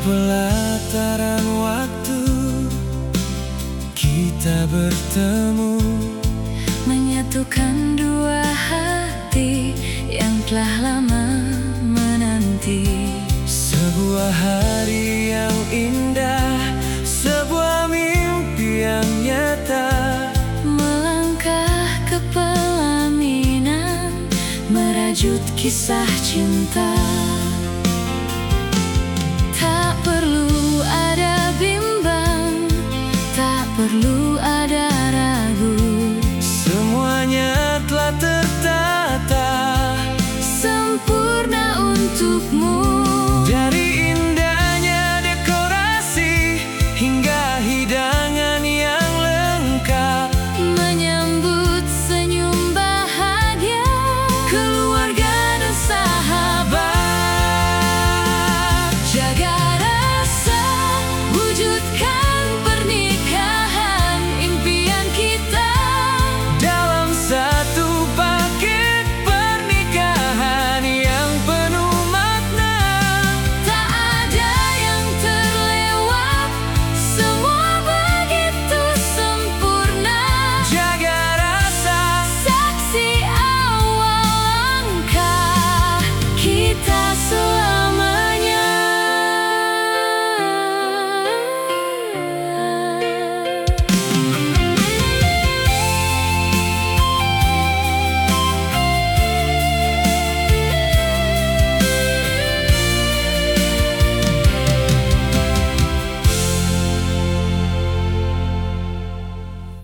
pelataran waktu kita bertemu, menyatukan dua hati yang telah lama menanti. sebuah hari yang indah, sebuah mimpi yang nyata. Melangkah ke pelaminan, merajut kisah cinta. Tak perlu ada bimbang, tak perlu ada ragu. Semuanya telah tertata, sempurna untukmu.